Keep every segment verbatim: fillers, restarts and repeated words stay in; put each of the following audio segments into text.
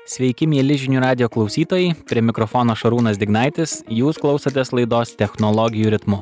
Sveiki, mėly žinių radijo klausytojai, prie mikrofono Šarūnas Dignaitis, jūs klausotės laidos Technologijų ritmu.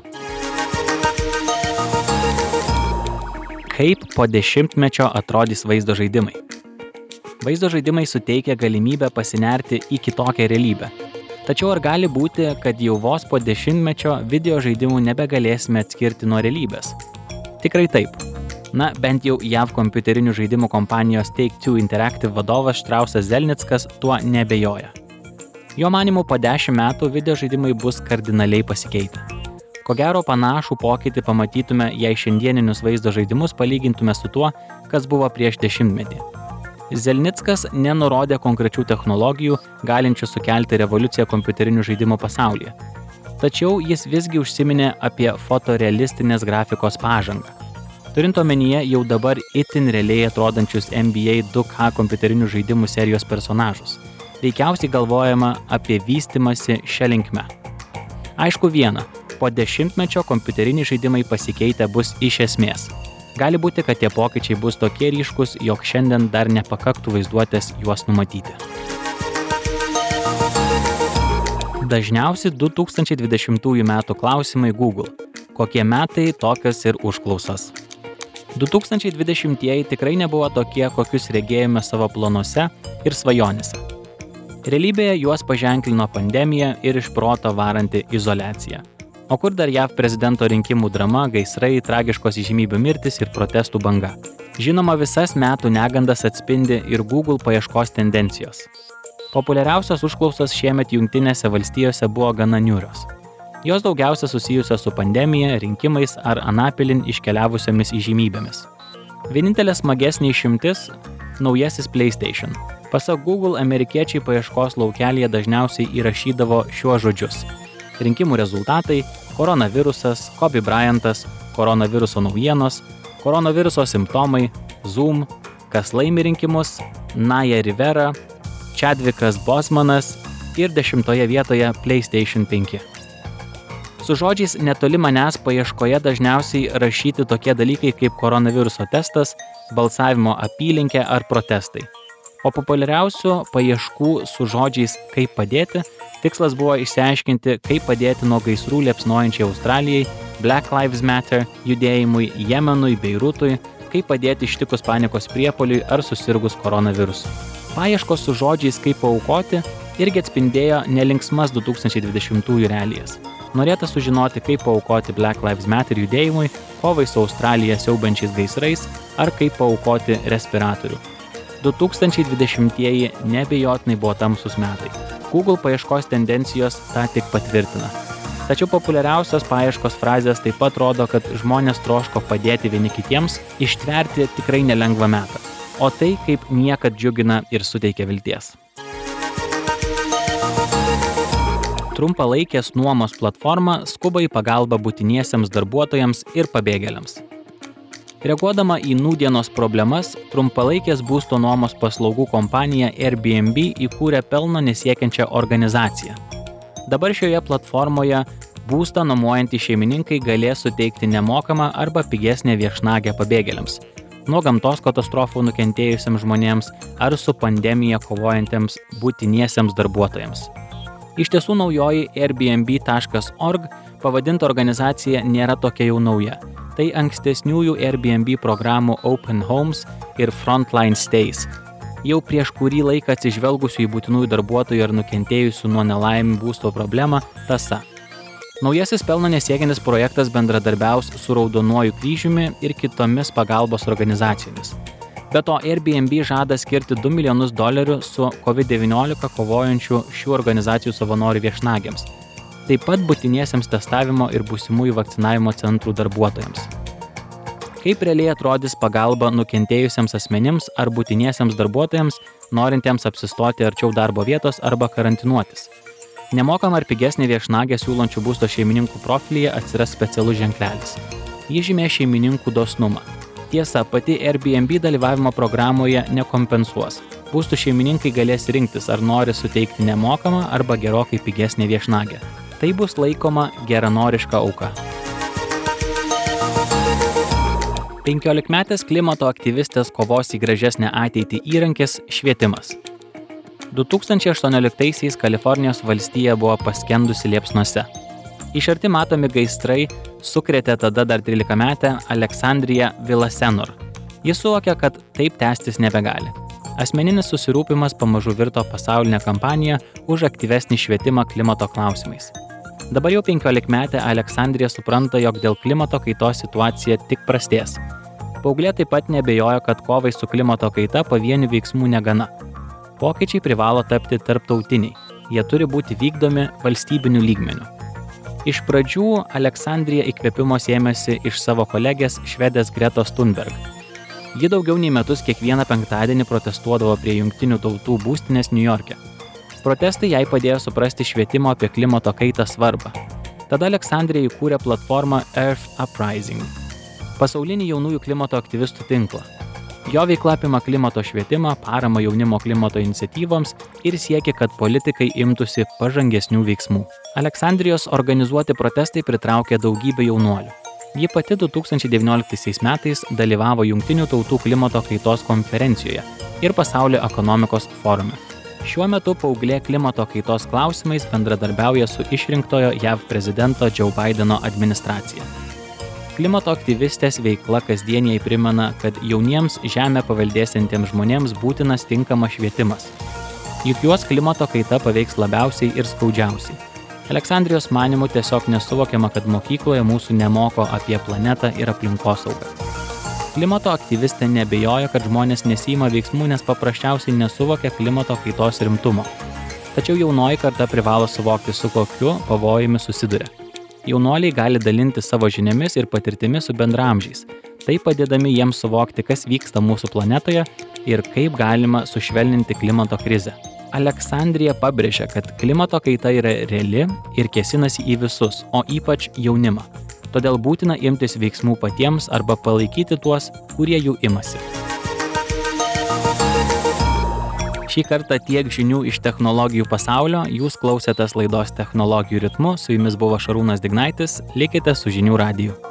Kaip po dešimtmečio atrodys vaizdo žaidimai? Vaizdo žaidimai suteikia galimybę pasinerti į kitokią realybę. Tačiau ar gali būti, kad jau vos po dešimtmečio video žaidimų nebegalėsime atskirti nuo realybės? Tikrai taip. Na, bent jau J A V kompiuterinių žaidimų kompanijos Take-Two Interactive vadovas Štrausas Zelnickas tuo neabejoja. Jo manymu, po dešimt metų video žaidimai bus kardinaliai pasikeitę. Ko gero panašų pokytį pamatytume, jei šiandieninius vaizdo žaidimus palygintume su tuo, kas buvo prieš dešimtmetį. Zelnickas nenurodė konkrečių technologijų, galinčių sukelti revoliuciją kompiuterinių žaidimų pasaulyje. Tačiau jis visgi užsiminė apie fotorealistinės grafikos pažangą. Turint omenyje jau dabar itin realiai atrodančius N B A du K kompiuterinių žaidimų serijos personažus, veikiausiai galvojama apie vystymąsi šia linkme. Aišku viena, po dešimtmečio kompiuteriniai žaidimai pasikeitę bus iš esmės. Gali būti, kad tie pokyčiai bus tokie ryškus, jog šiandien dar nepakaktų vaizduotės juos numatyti. Dažniausi du tūkstančiai dvidešimtųjų metų klausimai Google. Kokie metai, tokios ir užklausos. du tūkstančiai dvidešimtieji tikrai nebuvo tokie, kokius regėjome savo planuose ir svajonėse. Realybėje juos paženklino pandemija ir iš proto varanti izoliacija. O kur dar J A V prezidento rinkimų drama, gaisrai, tragiškos įžymybių mirtis ir protestų banga. Žinoma, visas metų negandas atspindi ir Google paieškos tendencijos. Populiariausios užklausos šiemet Jungtinėse valstijose buvo gana niūrios. Jos daugiausia susijusios su pandemija, rinkimais ar anapilin iškeliavusiomis įžymybėmis. Vienintelė smagesnė išimtis – naujasis PlayStation. Pasak Google, amerikiečiai paieškos laukelyje dažniausiai įrašydavo šiuos žodžius. Rinkimų rezultatai, koronavirusas, Kobe Bryantas, koronaviruso naujienos, koronaviruso simptomai, Zoom, kas laimi rinkimus, Naya Rivera, Chadwickas Bosmanas ir dešimtoje vietoje PlayStation penki. Su žodžiais netoli manęs paieškoje dažniausiai rašyti tokie dalykai kaip koronaviruso testas, balsavimo apylinkė ar protestai. O populiariausių paieškų su žodžiais kaip padėti tikslas buvo išsiaiškinti, kaip padėti nuo gaisrų liepsnojančiai Australijai, Black Lives Matter judėjimui, Jemenui, Beirutui, kaip padėti ištikus panikos priepuoliui ar susirgus koronavirusu. Paieškos su žodžiais kaip paaukoti irgi atspindėjo nelinksmas du tūkstančiai dvidešimtųjų realijas. Norėta sužinoti, kaip paaukoti Black Lives Matter judėjimui, kovai su Australija siaubiančiais gaisrais ar kaip paaukoti respiratorių. du tūkstančiai dvidešimtieji neabejotinai buvo tamsūs metai. Google paieškos tendencijos tą tik patvirtina. Tačiau populiariausios paieškos frazės taip pat rodo, kad žmonės troško padėti vieni kitiems ištverti tikrai nelengvą metą. O tai kaip niekad džiugina ir suteikia vilties. Trumpalaikės nuomos platforma skuba į pagalbą būtiniesiems darbuotojams ir pabėgėliams. Reaguodama į nūdienos problemas, trumpalaikės būsto nuomos paslaugų kompanija Airbnb įkūrė pelno nesiekiančią organizaciją. Dabar šioje platformoje būstą nuomojantys šeimininkai galės suteikti nemokamą arba pigesnę viešnagę pabėgėliams, nuo gamtos katastrofų nukentėjusiems žmonėms ar su pandemija kovojantiems būtiniesiems darbuotojams. Iš tiesų naujoji Airbnb taškas org pavadinta organizacija nėra tokia jau nauja. Tai ankstesniųjų Airbnb programų Open Homes ir Frontline Stays. Jau prieš kurį laiką atsižvelgusių į būtinųjų darbuotojų ar nukentėjusių nuo nelaimių būsto problemą tąsa. Naujasis pelno nesiekiantis projektas bendradarbiaus su Raudonuoju kryžiumi ir kitomis pagalbos organizacijomis. Be to, Airbnb žada skirti du milijonus dolerių su covid devyniolika kovojančių šių organizacijų savanorių viešnagiams. Taip pat būtiniesiems testavimo ir būsimųjų vakcinavimo centrų darbuotojams. Kaip realiai atrodys pagalba nukentėjusiems asmenims ar būtiniesiems darbuotojams, norintiems apsistoti arčiau darbo vietos arba karantinuotis? Nemokama ar pigesnė viešnagė siūlančių būsto šeimininkų profilyje atsiras specialus ženklelis. Ji žymė šeimininkų dosnumą. Tiesa, pati Airbnb dalyvavimo programoje nekompensuos. Būstų šeimininkai galės rinktis, ar nori suteikti nemokamą arba gerokai pigesnę viešnagę. Tai bus laikoma geranoriška auka. penkiolikmetės klimato aktyvistės kovos į gražesnę ateitį įrankis – švietimas. du tūkstančiai aštuonioliktaisiais Kalifornijos valstija buvo paskendusi liepsnose. Iš arti matomi gaisrai sukrėtė tada dar trylikametę Aleksandriją Villasenor. Jis suvokė, kad taip tęstis nebegali. Asmeninis susirūpimas pamažu virto pasaulinę kampaniją už aktyvesnį švietimą klimato klausimais. Dabar jau penkiolikmetė Aleksandrija supranta, jog dėl klimato kaitos situacija tik prastės. Paauglė taip pat nebejojo, kad kovai su klimato kaita pavienių veiksmų negana. Pokyčiai privalo tapti tarptautiniai. Jie turi būti vykdomi valstybiniu lygmeniu. Iš pradžių Aleksandrija įkvėpimo sėmėsi iš savo kolegės švedės Gretos Thunberg. Ji daugiau nei metus kiekvieną penktadienį protestuodavo prie Jungtinių tautų būstinės Niujorke. Protestai jai padėjo suprasti švietimo apie klimato kaitą svarbą. Tada Aleksandrija įkūrė platformą Earth Uprising, pasaulinį jaunųjų klimato aktyvistų tinklą. Jo veikla apima klimato švietimą, paramą jaunimo klimato iniciatyvoms ir siekia, kad politikai imtųsi pažangesnių veiksmų. Aleksandrijos organizuoti protestai pritraukė daugybę jaunuolių. Ji pati du tūkstančiai devynioliktaisiais metais dalyvavo Jungtinių tautų klimato kaitos konferencijoje ir pasaulio ekonomikos forume. Šiuo metu paauglė klimato kaitos klausimais bendradarbiauja su išrinktojo J A V prezidento Joe Bideno administracija. Klimato aktyvistės veikla kasdieniai primena, kad jauniems žemę paveldėsiantiems žmonėms būtinas tinkamas švietimas. Juk juos klimato kaita paveiks labiausiai ir skaudžiausiai. Aleksandrijos manymu tiesiog nesuvokiama, kad mokykloje mūsų nemoko apie planetą ir aplinkosaugą. Klimato aktyvistė nebejoja, kad žmonės nesiima veiksmų, nes paprasčiausiai nesuvokia klimato kaitos rimtumo. Tačiau jaunoji karta privalo suvokti, su kokiu pavojumi susiduria. Jaunuoliai gali dalinti savo žiniomis ir patirtimis su bendraamžiais, tai padėdami jiems suvokti, kas vyksta mūsų planetoje ir kaip galima sušvelninti klimato krizę. Aleksandrija pabrėžia, kad klimato kaita yra reali ir kėsinasi į visus, o ypač jaunimą. Todėl būtina imtis veiksmų patiems arba palaikyti tuos, kurie jų imasi. Šį kartą tiek žinių iš technologijų pasaulio, jūs klausėtės laidos Technologijų ritmu, su jumis buvo Šarūnas Dignaitis, likite su Žinių radiju.